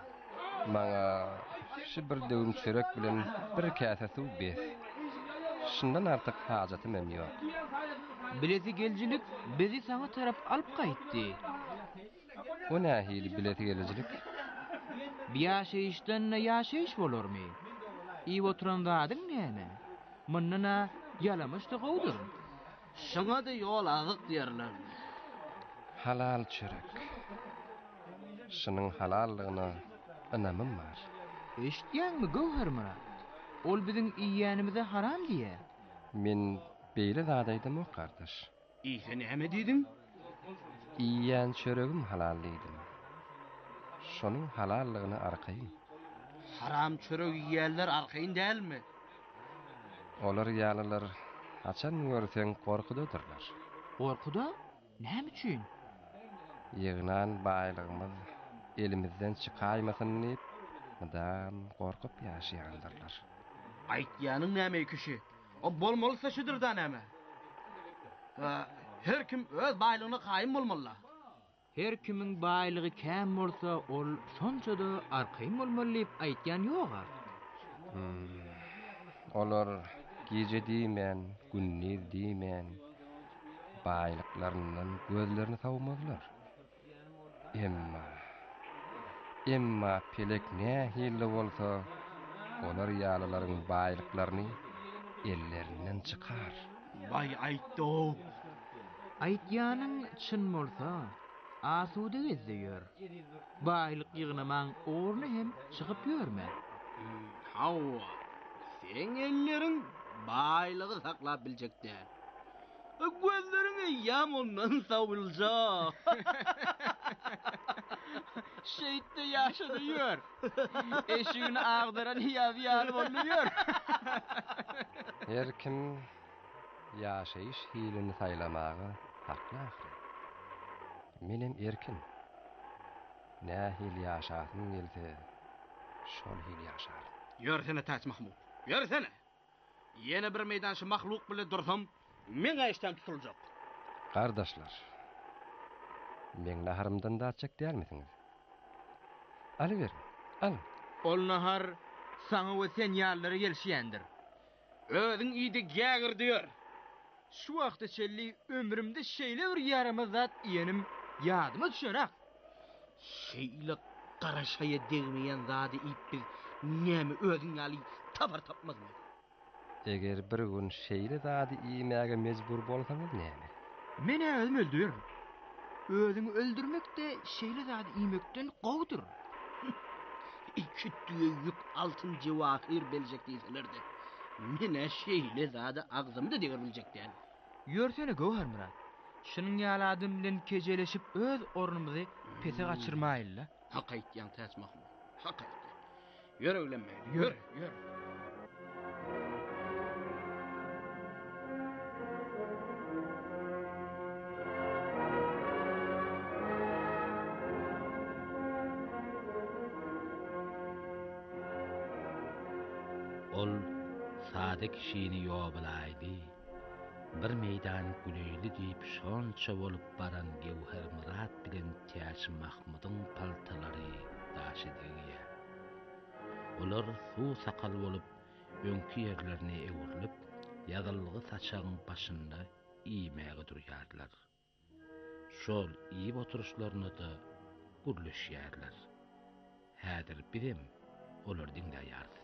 Speaker 12: Maňa şu bir döwüm çörek bilen bir käse suw bes. şundan artık hajatym hem ýok.
Speaker 10: Bileti geljilik bizi sana tarap alıp gaýtdy.
Speaker 12: O nähili bileti geljilik?
Speaker 10: Ýaşaýyşdan ýaşaýyş bolarmy? İyi oturan zadyň näme? Munna ýalamışdy gowdur.
Speaker 9: Şoňa da ýol azyk diýerler.
Speaker 12: Halal çörek. Şunun halallygyna önamym bar.
Speaker 10: Eşitýänmi Gowhar Murat? Ol biziň iýýänimize haram diýe.
Speaker 12: Men beýle zadaýdym o kardeş.
Speaker 9: Ýa näme diýdiň?
Speaker 12: Iýýän çöregim halal diýdim. Şonuň halallygyny arkaýyn.
Speaker 9: Haram çörek ýerler arkaýyn dälmi?
Speaker 12: Olar ýalylar açan görseň gorkudadyrlar.
Speaker 10: Gorkuda? Näme üçin?
Speaker 12: Ýygnan baýlygymyz elimizden çykaýmasyn diýip mydam gorkup ýaşaýandyrlar.
Speaker 9: Aýtýanyň näme kişi? O bolmalsa şudur da näme? Her kim öz baýlygyna gaýym bolmaly.
Speaker 10: Her kimiň baýlygy käm bolsa, ol şonça da arkaýyn bolmaly diýip aýtýan ýok.
Speaker 12: Olar gije diýmen, gündüz diýmen, baýlyklaryndan gözlerini tawmadylar. Emma pelek nähili bolsa, olar ýalylaryň baýlyklaryny ellerinden çykar.
Speaker 9: Vay aýtdy.
Speaker 10: Aýtýanyň çyn bolsa, asuda gezýär. Baýlyk ýygnamaň orny hem çykyp ýörme.
Speaker 9: Hawa. Sen elleriň baýlygy saklap biljekdir. Gözleriňe ýam ondan sawylja.
Speaker 10: Şeýtde ýaşady ýör. Eşigini agdaran ýaly bolýar.
Speaker 12: Her kim ýaşaýyş hilini saýlamagy hakly. Menem erkin. Nähil ýaşasyn gelse, şol hil ýaşar.
Speaker 9: Ýörsene Taç Mahmud. Ýörsene. Ýene bir meýdan şu mahluk bilen dursam, men gaýşdan tutuljak.
Speaker 12: Kardeşler, men naharymdan da çek dälmisiňiz? Alyber, al.
Speaker 10: Ol nahar saňa we sen ýarlara gelşýändir.
Speaker 9: Özüň ýydy gägir diýer.
Speaker 10: Şu wagtda çelli ömrümde şeýle bir ýarama zat ýenim ýadyma düşerak.
Speaker 9: Şeýle garaşaýa degmeýän zady ýitdi. Näme özüň ýaly tapar tapmazmy?
Speaker 12: Eger bir gün şeýle zady iýmäge mejbur bolsaňyz näme?
Speaker 10: Meni özüm öldürür. Özüňi öldürmek de şeýle zady iýmekden gowdur.
Speaker 9: İki düýük altyn jewahir beljek diýselerdi. Mene şeýle zady agzymda deger biljekden.
Speaker 10: Ýörsene Gowhar Murat. Şunyň ýaladym bilen kejeleşip öz ornumyzy pese gaçyrmaýla.
Speaker 9: Hak aýtýan Taç Mahmud. Hak aýtdy. Ýöreglenme, ýör.
Speaker 11: Ol sade kişini ýobalaydy. Bir meýdan güleýli diýip şonça bolup baran Gowhar Murat bilen Taç Mahmudyň paltalary daşydygy. Olar suw sakal bolup öňki ýerlerine ewrilip, ýadyllygy saçagyň başynda iýmäge durýardylar. Şol iýip oturuşlaryna da gürleşýärler. Häzir birim olar dinleýärdi.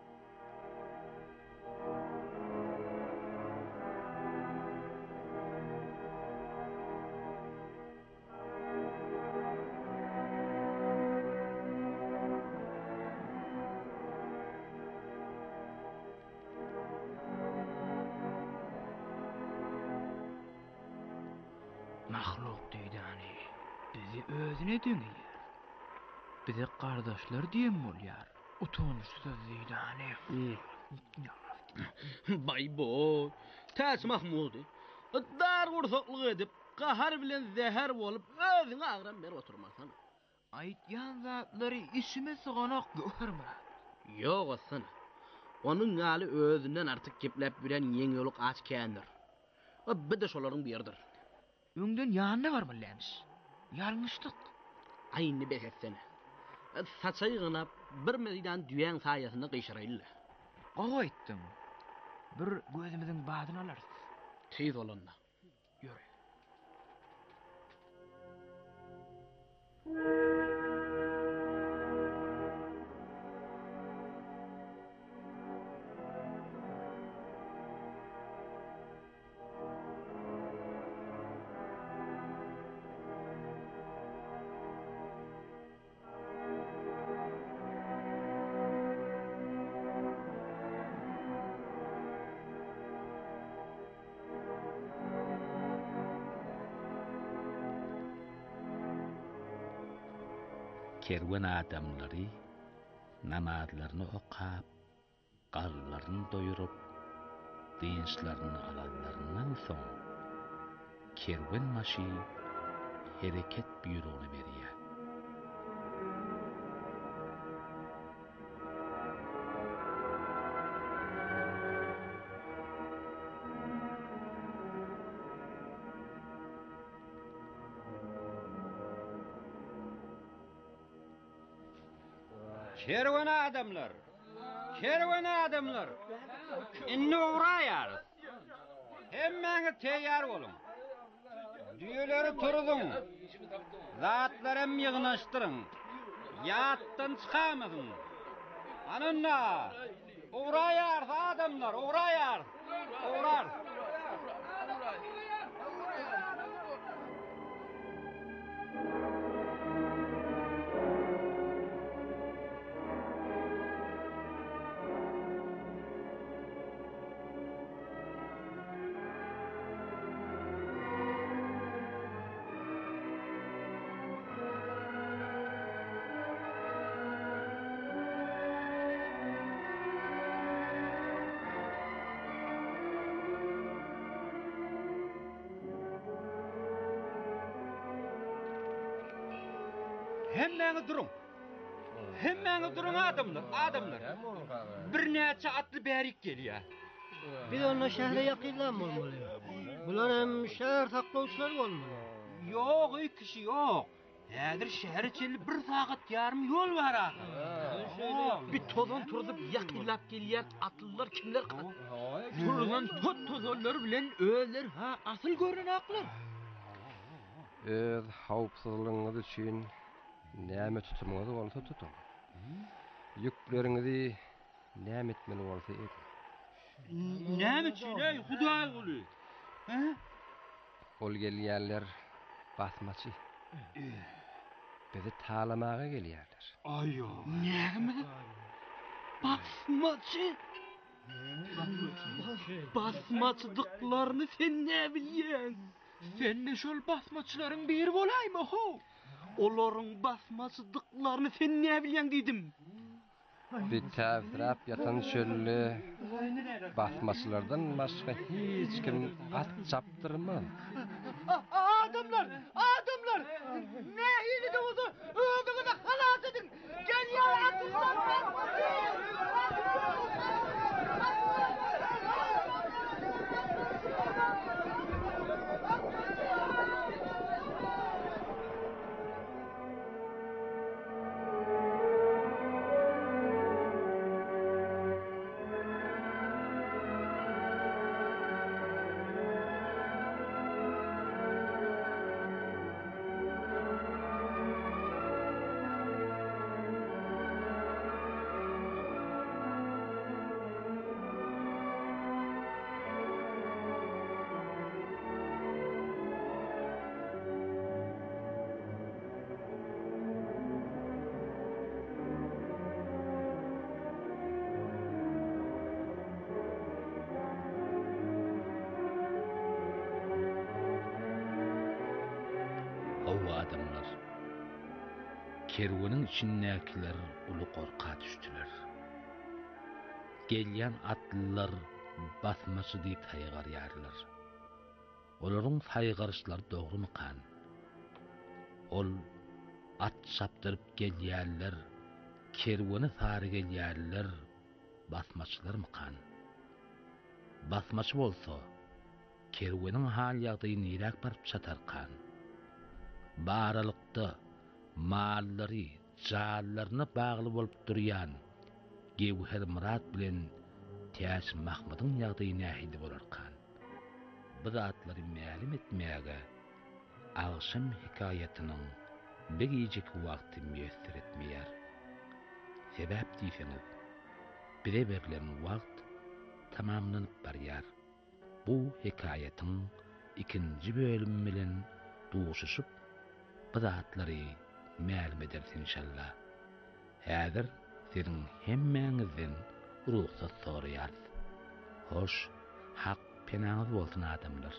Speaker 10: Mahluk diýdäni bizi özüne döňýär. Bize kardeşler diýen bolýar. Utanýsız diýdäni.
Speaker 9: Bay boy, Taç Mahmud. Dar gursaklyk edip, gahar bilen zäher bolup özüňe agran ber oturmasan.
Speaker 10: Aýtýan zatlary işime syganak Gowhar Murat.
Speaker 9: Ýok aslana. Onun ýaly özünden artyk geplep bilen ýeň ýoluk aç kändir. Bir de şolaryň birdir.
Speaker 10: Öňden ýanyna barmalymış. Ýalňyşlyk.
Speaker 9: Aýny behetsene. Saçaýgyna bir meýdan düýän saýasyna gyşyraýlar.
Speaker 10: Gaýtdyň.
Speaker 11: bir gözümizin badyny alarys.
Speaker 9: Tez olanda. Yürü.
Speaker 11: Kerwen adamlary namadlaryny okap, garlaryny doýurup, dinçlaryny alanlaryndan soň kerwen maşy hereket buyrugyny berýär.
Speaker 7: Kerwen adamlar. Inni uğrayar. Hemmeňi teýýar bolun. Düýeleri turduň. Zatlar hem ýygnaşdyryň. Ýatdan çykamadyn. Ananna. Uğrayar adamlar, uğrayar. Uğrar. Hemmeňi durun adamlar. Bir näçe atly bärik gelýär.
Speaker 8: Biz onu şähre ýakynlan bolmaly. Bular hem şäher saklawçylar bolmaly.
Speaker 7: Ýok, üç kişi ýok. Häzir şäher içeli 1 saat ýarym ýol bar ha.
Speaker 9: Bir tozan turdup ýakynlap gelýän atlylar kimler? Turgan tozanlar bilen öýler ha asyl görünäkler.
Speaker 12: Öz hawpsuzlygyňyz üçin näme tutmagy bolsa tutun. Ýükleriňizi näme etmeli bolsa edin.
Speaker 7: Näme üçin ey Hudaý guly?
Speaker 12: Ol gelýärler basmaçy. Bizi talamaga gelýärler.
Speaker 7: Aýo. Näme? Basmaçy? Basmaçydyklaryny sen näme bilýän? Sen ne şol basmaçylaryň biri bolaýmy ho? Olaryň basmaçydyklaryny sen näme bilýän diýdim.
Speaker 12: Bir täwrap ýatan şölle basmaçylardan başga hiç kim at çapdyrmaz.
Speaker 9: Adamlar! Ne hilede oldu? Öldüğüne halas edin! Gel ya atlılar!
Speaker 11: Adamlar kerwenin içindekiler ulu korka düştüler. Gelýän atlylar basmaçy diýip taýgarýarlar. Olaryň taýgarşlary dogrymy kan? Ol at çapdyryp gelýärler, kerweni sary gelýärler, basmaçylarmy kan? Basmaçy bolsa, kerwenin hal ýagdaýy nirak baryp çatar kan? Baralykda mallary, jallaryna bagly bolup durýan Gewher Murat bilen Täş Mahmud'un ýagdaýy nähili bolarkan. Bu zatlary ma'lum etmäge Agşam hikayatynyň begijik wagty müessir etmeýär. Sebäp diýseniz, bire berilen wagt tamamlanyp barýar. Bu hikayatyň ikinji bölümi bilen duşuşyp bu zatlary ma'lum edersin inşallah. Häzir sizin hemmeňizden ruhsat soraýar. Hoş, hak penaňyz bolsun adamlar.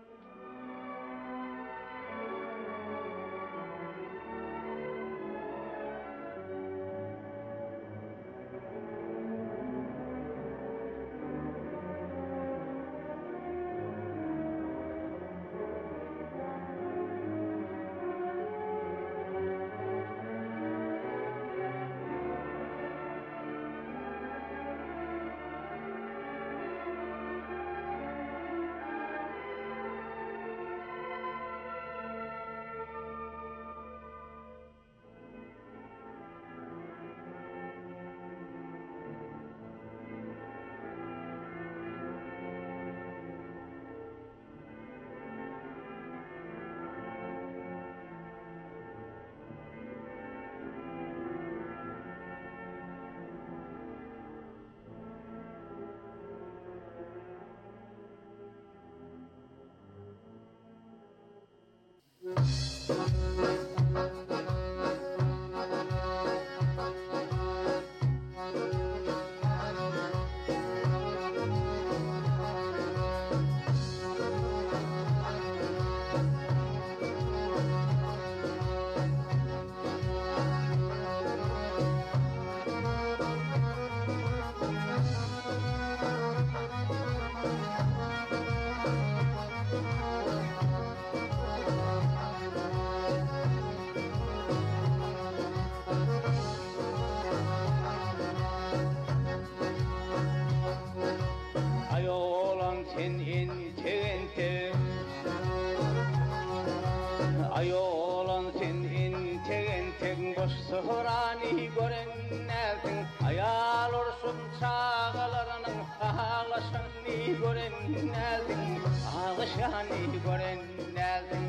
Speaker 13: Sıhırani görenlersin, ayal orsun çağalarının ağlaşanı görenlersin, ağlaşanı görenlersin.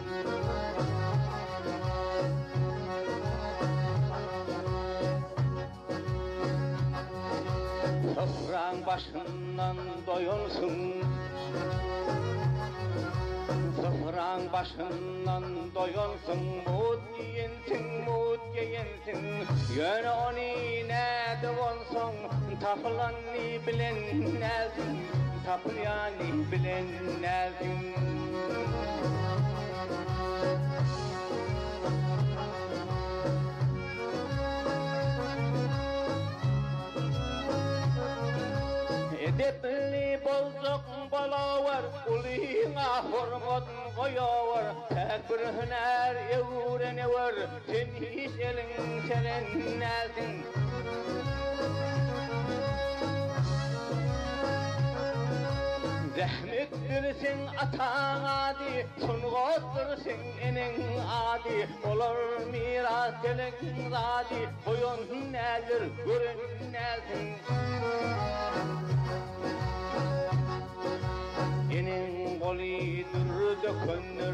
Speaker 13: Sofran başından doyulsun, sofran başından doyulsun, mut yensin, yöne onu ne de olsun, tapılanı bilenlersin, tapılanı bilenlersin. Edepli bozuk balavar, uliğine hurmat koyavar, tek bir hüner öğrenevar, sen hiç elin serenlersin. Zahmettirsin atan adi, sunğattırsın enin adi, olar miras elin adi, koyun nedir görünlersin. Enin golidur dökünür,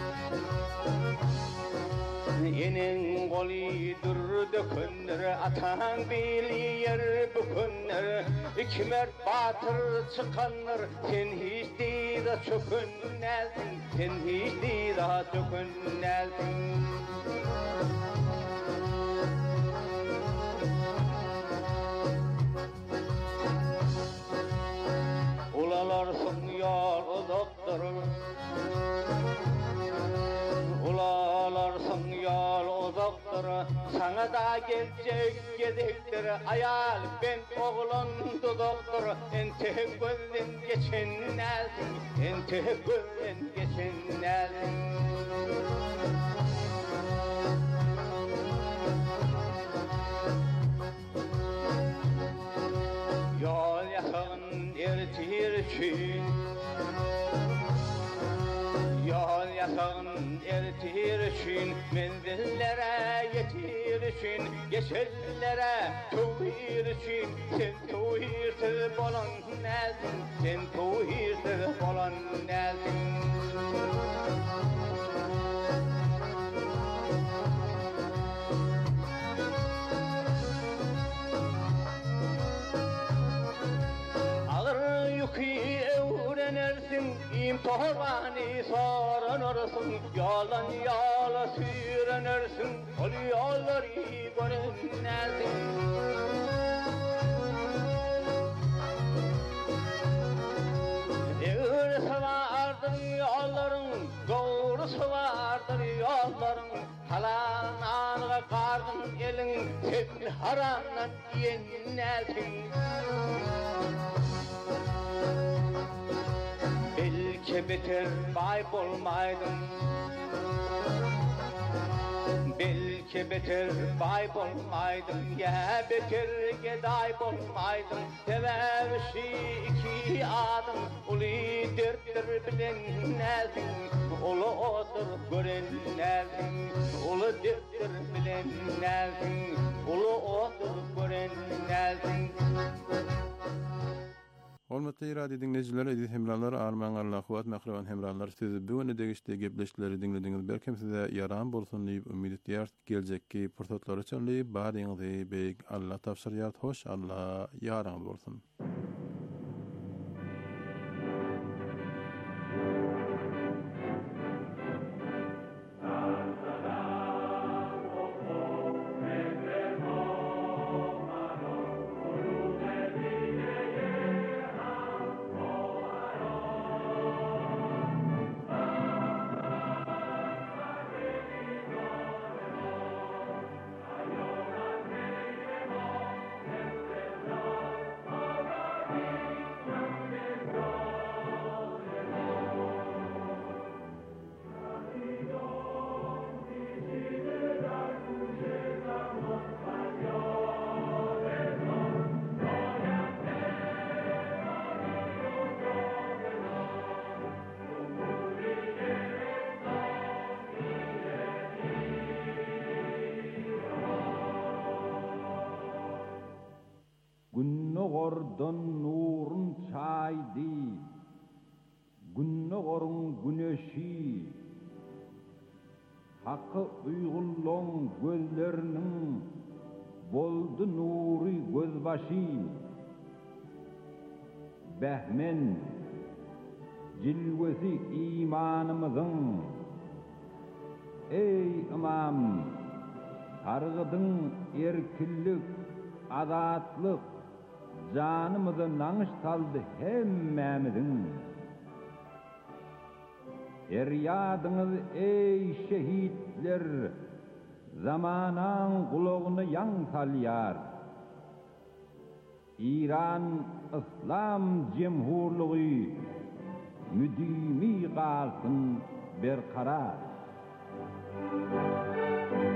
Speaker 13: enin golidur dökünür, atan biliyer bükünür, ikmer batır çıkanır, sen hiç dira çökünlersin, sen hiç dira çökünlersin. Ulalarsın yar uzaktır, ulalarsın yar uzaktır, sana da gelecek gedektir, ayal ben oğlan dudaktır, ente gözden geçenlersin, ente gözden geçenlersin. Yol yakın ertirçin, yol yakın ertirçin, menzillere yetir için geçellere tevhid için sen tevhidsiz bolan nesin sen tevhidsiz bolan nesin ağır yükü öğrenirsin imtihanı soranırsın yalan yala sürünürsün ol yolları görünmezsin doğrusu vardır yolların doğrusu vardır yolların halananıga kardın elin sen haramdan yenilsin belki beter bay bolmaydın belki beter bay bolmaydın ya beter geday bolmaydın sevevşi iki adım uli dertler bilen nezin ulu otur gören nezin ulu dertler bilen nezin ulu otur gören nezin
Speaker 5: Hormatly radio dinleyijiler, edit hemralar, arman Allahwat mahrawan hemralar, siz bu öne degişde gepleşikleri dinlediňiz. Belkem size yaram bolsun diýip ümid edýär. Geljekki pursatlar üçin baryňyzy beýik Allah tapşyrýar. Hoş Allah yaram bolsun.
Speaker 14: Günnogordan nurun çaydı, günnogorun güneşi, hakkı uygulluğun gözlerinin boldu nuri gözbaşı, behmen cilvesi imanımızın, ey imam, targıdın erkillik, adatlık, canımızı nanış saldı hemmemizin. Eryadınız ey şehitler, zamanan kulağını yan salyar. İran İslam Cemhurluğu müdimi kalsın berkarar.